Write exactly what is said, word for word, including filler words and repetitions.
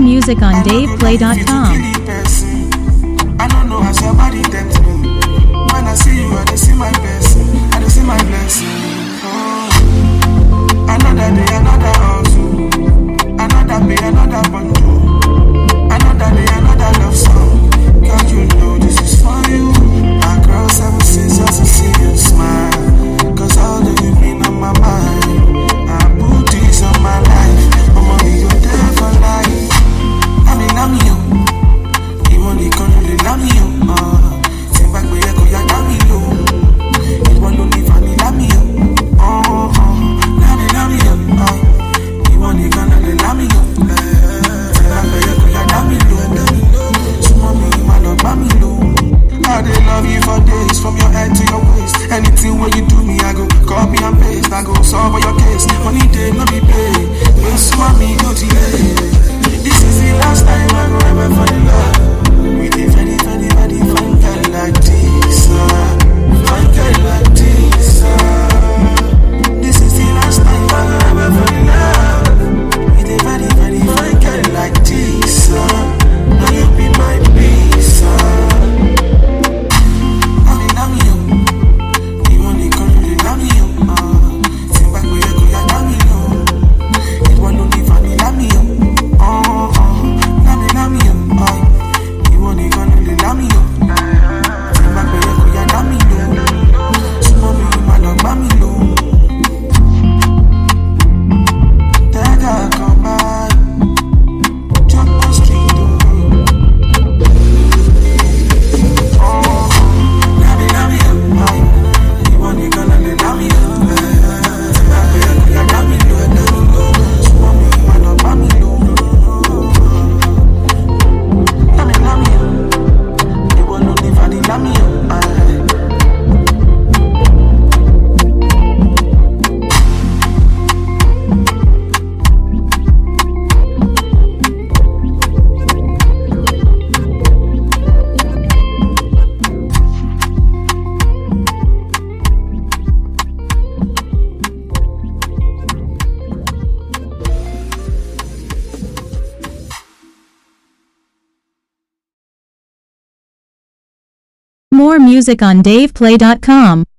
music on dave play dot com. I don't know how somebody tempt me. When I see you, I don't see my blessing. I don't see my blessing. Oh. Another day, another hustle. Another day, another bundle. Another day, another love song. God, you know this is for you. I cross seven seas just to see you smile. Cause all that you've been on my mind. I put this on my life. I'm only your day for life. I mean, I'm you. Ìwọ nìkan ló lè lámì o, tí n bá gbé ẹ̀kọ́ ya lámì lò, ìwọ ló ní fani lámì o, lámì lámì o, ìwọ nìkan ló lè lámì o, tí n bá gbé ẹ̀kọ́ ya lámì lò, súnmọ́ mi má lọ gbá mi lò. I dey love you for days, from your head to your waist. Anything when you do me, I go copy and paste, I go solve all your case. Money day, no be pay, you súnmọ́ mi, no delay. This is the last time I go ever fall in love. With a very, very, very fine girl like this, uh, fine girl like this, uh. This is the last time I will ever fall in love. With a very, very fine girl like this, uh. Now you be my peace, uh. I mean, I'm you. You only call me, I'm you, uh. Sing back with you, you got me, no. It won't only for me, I'm you, oh, oh. I mean, I'm you, uh. Money gonna let me go. Take back where you ya na me lo. Sumo mi ma lo ma mi lo. Dada come by. Jump on street. Oh, let me let me up. You money gonna let me go. Take back where you ya na me lo. Sumo mi ma lo ma mi lo. More music on dave play dot com.